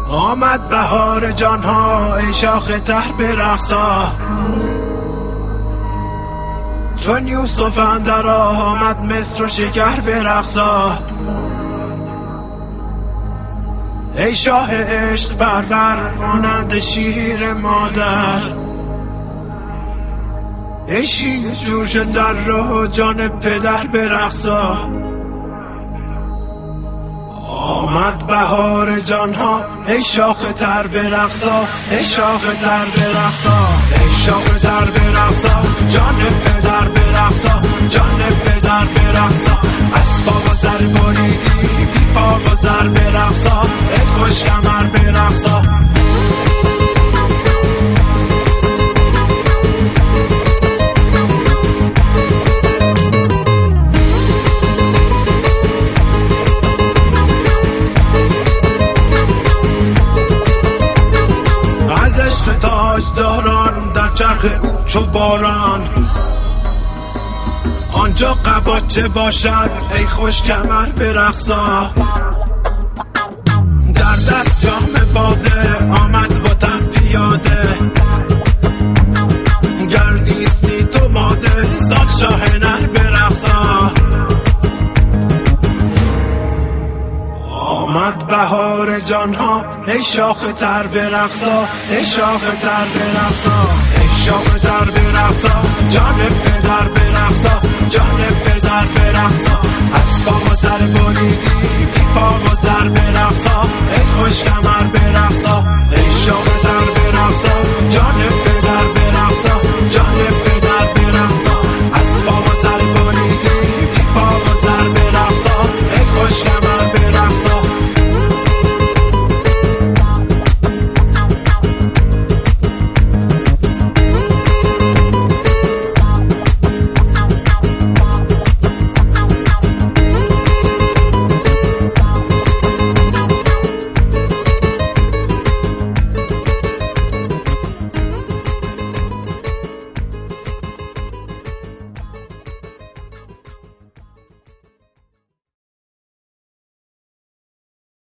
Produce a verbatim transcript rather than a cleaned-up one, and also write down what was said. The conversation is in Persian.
آمد بهار جانها ای شاخ تر برقصا، چون یوسف اندر آمد مصر و شکر برقصا. ای شاه عشق پرور مانند شیر مادر، ای شیر جوش در راه جان پدر برقصا. آمد بهار جانها ای شاخ تر برقصا، ای شاخ تر برقصا، ای شاخ تر برقصا، جان پدر برقصا، جان پدر برقصا. اسباب و زر بریدی بی پا و زر برقصا، ای خوش کمر برقصا. عشق تاجداران در چرخ او چو باران، آنجا قباچه باشد ای خوش کمر برقصا. در دست جام باده آمد با تن پیاده، گر نیستی تو ماده زان شاه نر برقصا. آمد بهار جانها ای شاخ تر برقصا، ای شاخ تر برقصا، ای شاخ تر برقصا، جان پدر برقصا، جان پدر برقصا. اسباب و سر بریدی